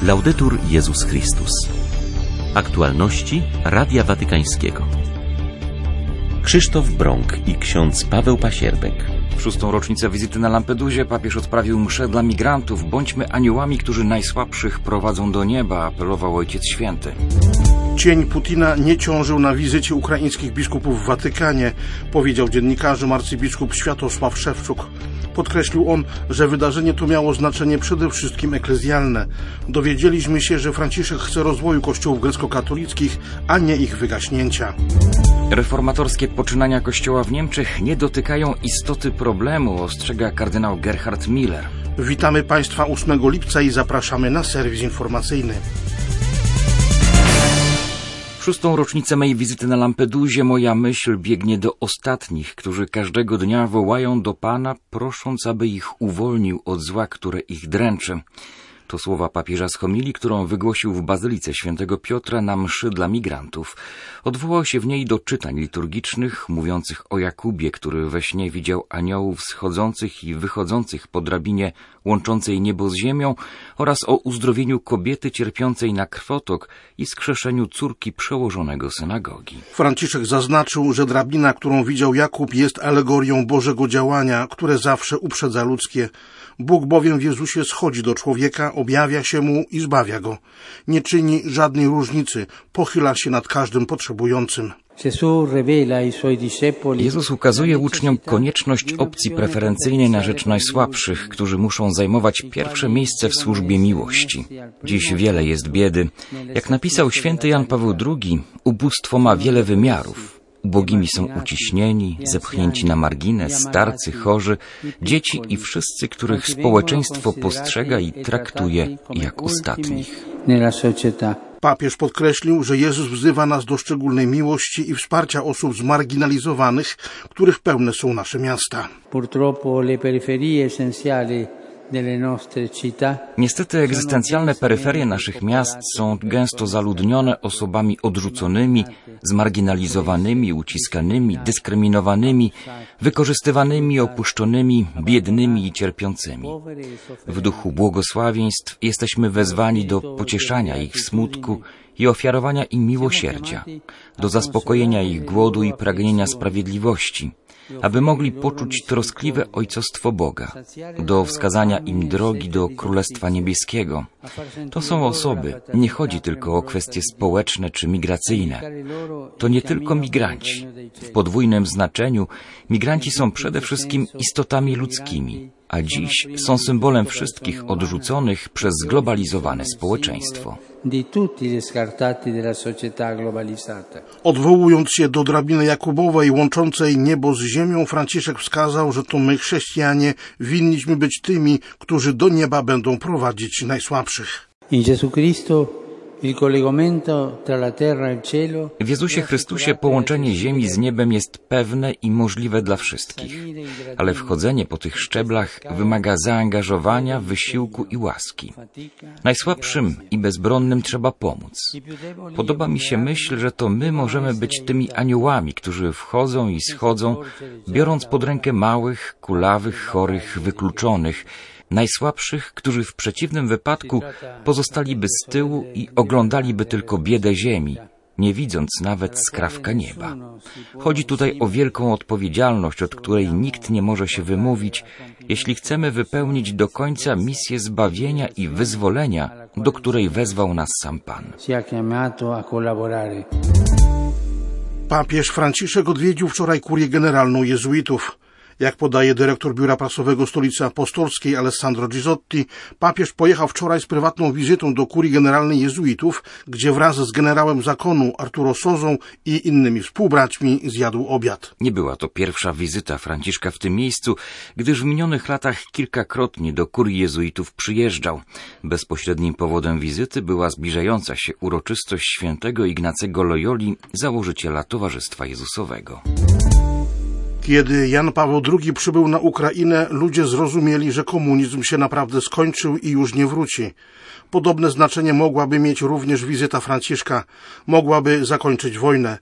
Laudetur Jezus Chrystus. Aktualności Radia Watykańskiego. Krzysztof Brąk i ksiądz Paweł Pasierbek. W 6. rocznicę wizyty na Lampedusie papież odprawił mszę dla migrantów. Bądźmy aniołami, którzy najsłabszych prowadzą do nieba, apelował Ojciec Święty. Cień Putina nie ciążył na wizycie ukraińskich biskupów w Watykanie, powiedział dziennikarzom arcybiskup Światosław Szewczuk. Podkreślił on, że wydarzenie to miało znaczenie przede wszystkim eklezjalne. Dowiedzieliśmy się, że Franciszek chce rozwoju kościołów grecko-katolickich, a nie ich wygaśnięcia. Reformatorskie poczynania Kościoła w Niemczech nie dotykają istoty problemu, ostrzega kardynał Gerhard Miller. Witamy Państwa 8 lipca i zapraszamy na serwis informacyjny. W 6. rocznicę mej wizyty na Lampedusie moja myśl biegnie do ostatnich, którzy każdego dnia wołają do Pana, prosząc, aby ich uwolnił od zła, które ich dręczy. To słowa papieża z homilii, którą wygłosił w Bazylice Świętego Piotra na mszy dla migrantów. Odwołał się w niej do czytań liturgicznych, mówiących o Jakubie, który we śnie widział aniołów schodzących i wychodzących po drabinie łączącej niebo z ziemią oraz o uzdrowieniu kobiety cierpiącej na krwotok i skrzeszeniu córki przełożonego synagogi. Franciszek zaznaczył, że drabina, którą widział Jakub, jest alegorią Bożego działania, które zawsze uprzedza ludzkie. Bóg bowiem w Jezusie schodzi do człowieka, objawia się mu i zbawia go. Nie czyni żadnej różnicy, pochyla się nad każdym potrzebującym. Jezus ukazuje uczniom konieczność opcji preferencyjnej na rzecz najsłabszych, którzy muszą zajmować pierwsze miejsce w służbie miłości. Dziś wiele jest biedy. Jak napisał święty Jan Paweł II, ubóstwo ma wiele wymiarów. Ubogimi są uciśnieni, zepchnięci na margines, starcy, chorzy, dzieci i wszyscy, których społeczeństwo postrzega i traktuje jak ostatnich. Papież podkreślił, że Jezus wzywa nas do szczególnej miłości i wsparcia osób zmarginalizowanych, których pełne są nasze miasta. Niestety egzystencjalne peryferie naszych miast są gęsto zaludnione osobami odrzuconymi, zmarginalizowanymi, uciskanymi, dyskryminowanymi, wykorzystywanymi, opuszczonymi, biednymi i cierpiącymi. W duchu błogosławieństw jesteśmy wezwani do pocieszania ich smutku i ofiarowania im miłosierdzia, do zaspokojenia ich głodu i pragnienia sprawiedliwości, aby mogli poczuć troskliwe ojcostwo Boga, do wskazania im drogi do Królestwa Niebieskiego. To są osoby, nie chodzi tylko o kwestie społeczne czy migracyjne. To nie tylko migranci. W podwójnym znaczeniu migranci są przede wszystkim istotami ludzkimi, a dziś są symbolem wszystkich odrzuconych przez zglobalizowane społeczeństwo. Odwołując się do drabiny Jakubowej łączącej niebo z ziemią, Franciszek wskazał, że to my, chrześcijanie, winniśmy być tymi, którzy do nieba będą prowadzić najsłabszych. W Jezusie Chrystusie połączenie ziemi z niebem jest pewne i możliwe dla wszystkich, ale wchodzenie po tych szczeblach wymaga zaangażowania, wysiłku i łaski. Najsłabszym i bezbronnym trzeba pomóc. Podoba mi się myśl, że to my możemy być tymi aniołami, którzy wchodzą i schodzą, biorąc pod rękę małych, kulawych, chorych, wykluczonych, najsłabszych, którzy w przeciwnym wypadku pozostaliby z tyłu i oglądaliby tylko biedę ziemi, nie widząc nawet skrawka nieba. Chodzi tutaj o wielką odpowiedzialność, od której nikt nie może się wymówić, jeśli chcemy wypełnić do końca misję zbawienia i wyzwolenia, do której wezwał nas sam Pan. Papież Franciszek odwiedził wczoraj kurię generalną jezuitów. Jak podaje dyrektor biura prasowego Stolicy Apostolskiej Alessandro Gisotti, papież pojechał wczoraj z prywatną wizytą do kurii generalnej jezuitów, gdzie wraz z generałem zakonu Arturo Sozą i innymi współbraćmi zjadł obiad. Nie była to pierwsza wizyta Franciszka w tym miejscu, gdyż w minionych latach kilkakrotnie do kurii jezuitów przyjeżdżał. Bezpośrednim powodem wizyty była zbliżająca się uroczystość świętego Ignacego Loyoli, założyciela Towarzystwa Jezusowego. Kiedy Jan Paweł II przybył na Ukrainę, ludzie zrozumieli, że komunizm się naprawdę skończył i już nie wróci. Podobne znaczenie mogłaby mieć również wizyta Franciszka. Mogłaby zakończyć wojnę.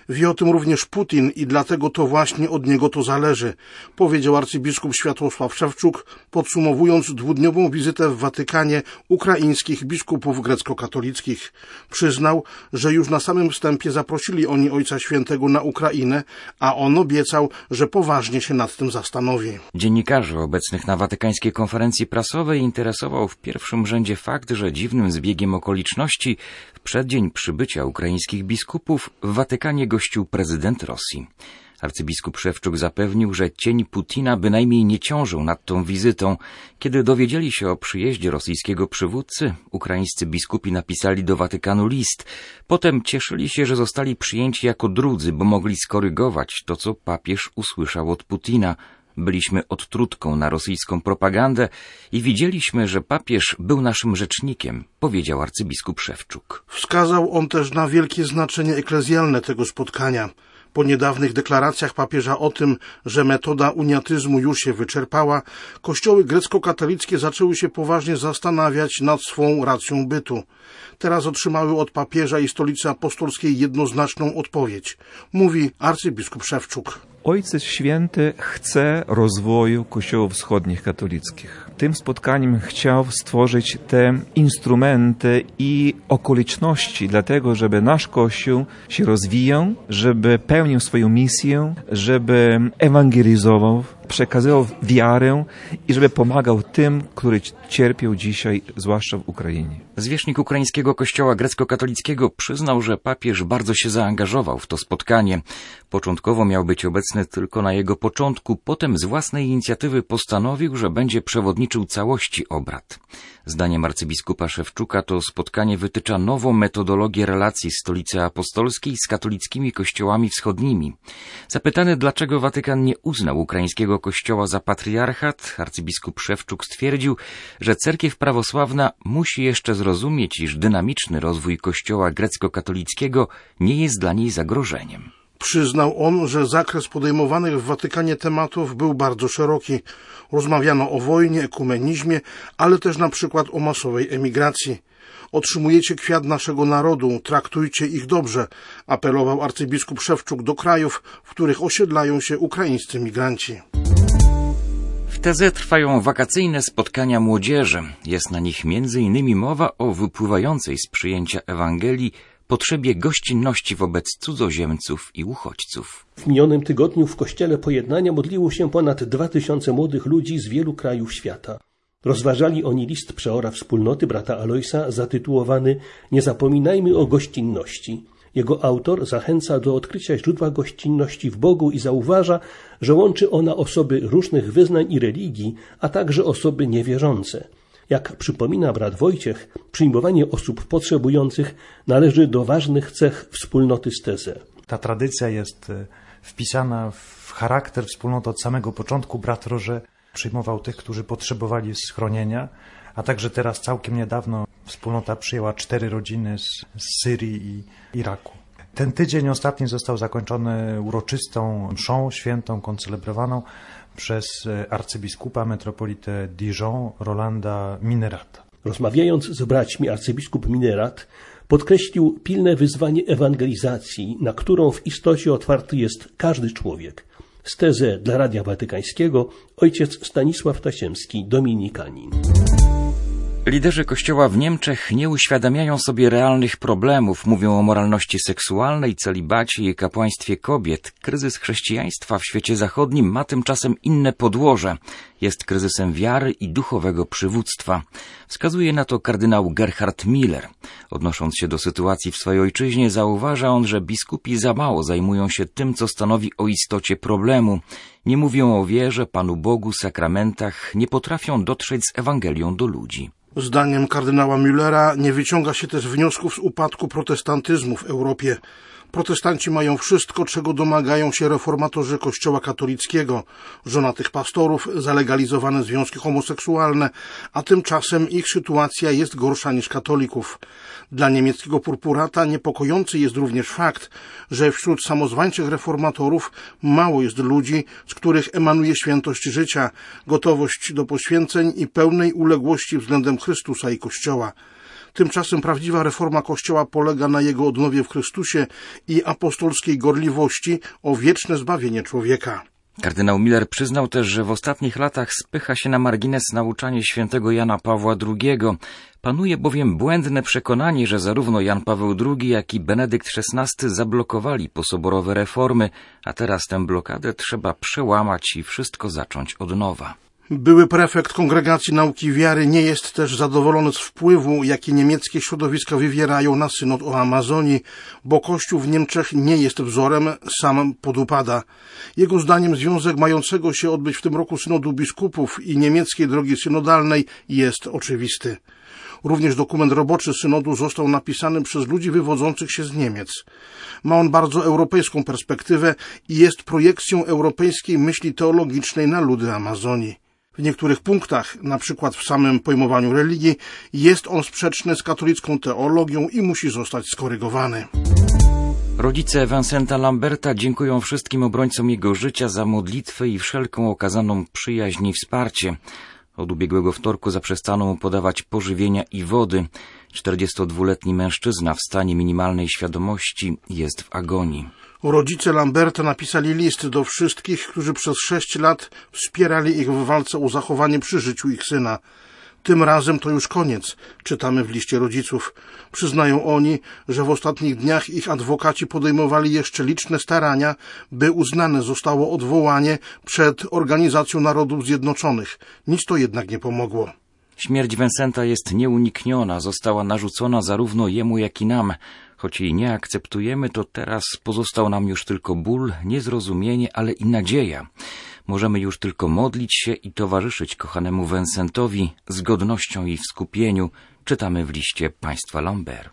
Wie o tym również Putin i dlatego to właśnie od niego to zależy, powiedział arcybiskup Światłosław Szewczuk, podsumowując dwudniową wizytę w Watykanie ukraińskich biskupów grecko-katolickich. Przyznał, że już na samym wstępie zaprosili oni Ojca Świętego na Ukrainę, a on obiecał, że poważnie się nad tym zastanowi. Dziennikarzy obecnych na watykańskiej konferencji prasowej interesował w pierwszym rzędzie fakt, że dziwnym zbiegiem okoliczności w przeddzień przybycia ukraińskich biskupów w Watykanie gościł prezydent Rosji. Arcybiskup Szewczuk zapewnił, że cień Putina bynajmniej nie ciążył nad tą wizytą. Kiedy dowiedzieli się o przyjeździe rosyjskiego przywódcy, ukraińscy biskupi napisali do Watykanu list. Potem cieszyli się, że zostali przyjęci jako drudzy, bo mogli skorygować to, co papież usłyszał od Putina. Byliśmy odtrutką na rosyjską propagandę i widzieliśmy, że papież był naszym rzecznikiem, powiedział arcybiskup Szewczuk. Wskazał on też na wielkie znaczenie eklezjalne tego spotkania. Po niedawnych deklaracjach papieża o tym, że metoda uniatyzmu już się wyczerpała, kościoły grecko-katolickie zaczęły się poważnie zastanawiać nad swą racją bytu. Teraz otrzymały od papieża i Stolicy Apostolskiej jednoznaczną odpowiedź, mówi arcybiskup Szewczuk. Ojciec Święty chce rozwoju kościołów wschodnich katolickich. Tym spotkaniem chciał stworzyć te instrumenty i okoliczności dlatego, żeby nasz Kościół się rozwijał, żeby pełnił swoją misję, żeby ewangelizował, przekazywał wiarę i żeby pomagał tym, którzy cierpią dzisiaj, zwłaszcza w Ukrainie. Zwierzchnik ukraińskiego kościoła grecko-katolickiego przyznał, że papież bardzo się zaangażował w to spotkanie. Początkowo miał być obecny tylko na jego początku, potem z własnej inicjatywy postanowił, że będzie przewodniczył całości obrad. Zdaniem arcybiskupa Szewczuka to spotkanie wytycza nową metodologię relacji Stolicy Apostolskiej z katolickimi kościołami wschodnimi. Zapytany, dlaczego Watykan nie uznał ukraińskiego kościoła za patriarchat, arcybiskup Szewczuk stwierdził, że cerkiew prawosławna musi jeszcze zrozumieć, iż dynamiczny rozwój kościoła grecko-katolickiego nie jest dla niej zagrożeniem. Przyznał on, że zakres podejmowanych w Watykanie tematów był bardzo szeroki. Rozmawiano o wojnie, ekumenizmie, ale też na przykład o masowej emigracji. Otrzymujecie kwiat naszego narodu, traktujcie ich dobrze, apelował arcybiskup Szewczuk do krajów, w których osiedlają się ukraińscy migranci. W TZ trwają wakacyjne spotkania młodzieży. Jest na nich m.in. mowa o wypływającej z przyjęcia Ewangelii potrzebie gościnności wobec cudzoziemców i uchodźców. W minionym tygodniu w Kościele Pojednania modliło się ponad 2000 młodych ludzi z wielu krajów świata. Rozważali oni list przeora wspólnoty brata Alojsa zatytułowany „Nie zapominajmy o gościnności”. Jego autor zachęca do odkrycia źródła gościnności w Bogu i zauważa, że łączy ona osoby różnych wyznań i religii, a także osoby niewierzące. Jak przypomina brat Wojciech, przyjmowanie osób potrzebujących należy do ważnych cech wspólnoty z TZ. Ta tradycja jest wpisana w charakter wspólnoty od samego początku. Brat Roże przyjmował tych, którzy potrzebowali schronienia, a także teraz całkiem niedawno wspólnota przyjęła 4 rodziny z Syrii i Iraku. Ten tydzień ostatni został zakończony uroczystą mszą świętą koncelebrowaną przez arcybiskupa metropolitę Dijon Rolanda Minerata. Rozmawiając z braćmi, arcybiskup Minerat podkreślił pilne wyzwanie ewangelizacji, na którą w istocie otwarty jest każdy człowiek. Z TZ dla Radia Watykańskiego ojciec Stanisław Tasiemski, dominikanin. Liderzy Kościoła w Niemczech nie uświadamiają sobie realnych problemów. Mówią o moralności seksualnej, celibacie i kapłaństwie kobiet. Kryzys chrześcijaństwa w świecie zachodnim ma tymczasem inne podłoże. Jest kryzysem wiary i duchowego przywództwa. Wskazuje na to kardynał Gerhard Miller. Odnosząc się do sytuacji w swojej ojczyźnie, zauważa on, że biskupi za mało zajmują się tym, co stanowi o istocie problemu. Nie mówią o wierze, Panu Bogu, sakramentach, nie potrafią dotrzeć z Ewangelią do ludzi. Zdaniem kardynała Müllera nie wyciąga się też wniosków z upadku protestantyzmu w Europie. Protestanci mają wszystko, czego domagają się reformatorzy Kościoła katolickiego, żonatych pastorów, zalegalizowane związki homoseksualne, a tymczasem ich sytuacja jest gorsza niż katolików. Dla niemieckiego purpurata niepokojący jest również fakt, że wśród samozwańczych reformatorów mało jest ludzi, z których emanuje świętość życia, gotowość do poświęceń i pełnej uległości względem Chrystusa i Kościoła. Tymczasem prawdziwa reforma Kościoła polega na jego odnowie w Chrystusie i apostolskiej gorliwości o wieczne zbawienie człowieka. Kardynał Miller przyznał też, że w ostatnich latach spycha się na margines nauczanie świętego Jana Pawła II. Panuje bowiem błędne przekonanie, że zarówno Jan Paweł II, jak i Benedykt XVI zablokowali posoborowe reformy, a teraz tę blokadę trzeba przełamać i wszystko zacząć od nowa. Były prefekt Kongregacji Nauki Wiary nie jest też zadowolony z wpływu, jaki niemieckie środowiska wywierają na synod o Amazonii, bo Kościół w Niemczech nie jest wzorem, sam podupada. Jego zdaniem związek mającego się odbyć w tym roku synodu biskupów i niemieckiej drogi synodalnej jest oczywisty. Również dokument roboczy synodu został napisany przez ludzi wywodzących się z Niemiec. Ma on bardzo europejską perspektywę i jest projekcją europejskiej myśli teologicznej na ludy Amazonii. W niektórych punktach, na przykład w samym pojmowaniu religii, jest on sprzeczny z katolicką teologią i musi zostać skorygowany. Rodzice Vincenta Lamberta dziękują wszystkim obrońcom jego życia za modlitwę i wszelką okazaną przyjaźń i wsparcie. Od ubiegłego wtorku zaprzestano mu podawać pożywienia i wody. 42-letni mężczyzna w stanie minimalnej świadomości jest w agonii. Rodzice Lamberta napisali list do wszystkich, którzy przez 6 lat wspierali ich w walce o zachowanie przy życiu ich syna. Tym razem to już koniec, czytamy w liście rodziców. Przyznają oni, że w ostatnich dniach ich adwokaci podejmowali jeszcze liczne starania, by uznane zostało odwołanie przed Organizacją Narodów Zjednoczonych. Nic to jednak nie pomogło. Śmierć Vincenta jest nieunikniona, została narzucona zarówno jemu, jak i nam. Choć jej nie akceptujemy, to teraz pozostał nam już tylko ból, niezrozumienie, ale i nadzieja. Możemy już tylko modlić się i towarzyszyć kochanemu Vincentowi z godnością i w skupieniu, czytamy w liście państwa Lambert.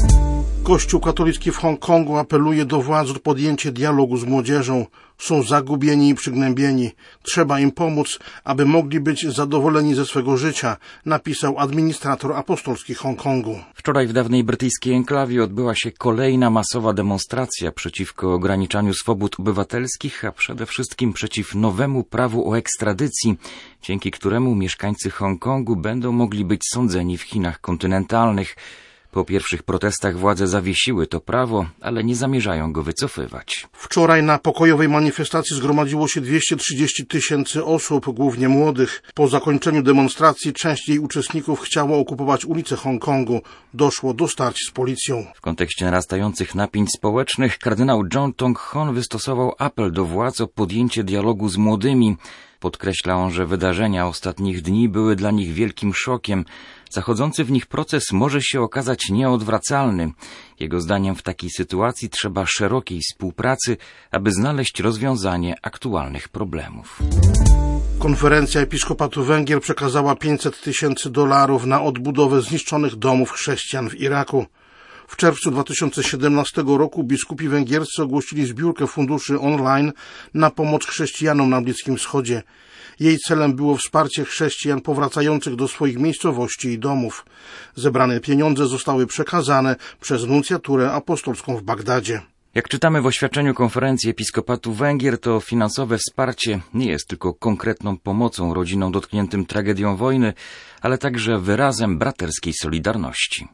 Kościół katolicki w Hongkongu apeluje do władz o podjęcie dialogu z młodzieżą. Są zagubieni i przygnębieni. Trzeba im pomóc, aby mogli być zadowoleni ze swego życia, napisał administrator apostolski Hongkongu. Wczoraj w dawnej brytyjskiej enklawie odbyła się kolejna masowa demonstracja przeciwko ograniczaniu swobód obywatelskich, a przede wszystkim przeciw nowemu prawu o ekstradycji, dzięki któremu mieszkańcy Hongkongu będą mogli być sądzeni w Chinach kontynentalnych. Po pierwszych protestach władze zawiesiły to prawo, ale nie zamierzają go wycofywać. Wczoraj na pokojowej manifestacji zgromadziło się 230 000 osób, głównie młodych. Po zakończeniu demonstracji część jej uczestników chciało okupować ulice Hongkongu. Doszło do starć z policją. W kontekście narastających napięć społecznych kardynał John Tong-Hon wystosował apel do władz o podjęcie dialogu z młodymi. Podkreśla on, że wydarzenia ostatnich dni były dla nich wielkim szokiem. Zachodzący w nich proces może się okazać nieodwracalny. Jego zdaniem w takiej sytuacji trzeba szerokiej współpracy, aby znaleźć rozwiązanie aktualnych problemów. Konferencja Episkopatu Węgier przekazała $500 000 na odbudowę zniszczonych domów chrześcijan w Iraku. W czerwcu 2017 roku biskupi węgierscy ogłosili zbiórkę funduszy online na pomoc chrześcijanom na Bliskim Wschodzie. Jej celem było wsparcie chrześcijan powracających do swoich miejscowości i domów. Zebrane pieniądze zostały przekazane przez nuncjaturę apostolską w Bagdadzie. Jak czytamy w oświadczeniu Konferencji Episkopatu Węgier, to finansowe wsparcie nie jest tylko konkretną pomocą rodzinom dotkniętym tragedią wojny, ale także wyrazem braterskiej solidarności.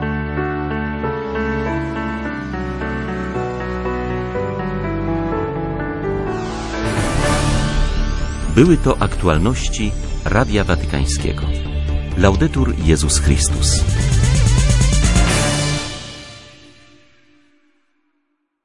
Były to aktualności Radia Watykańskiego. Laudetur Jezus Chrystus.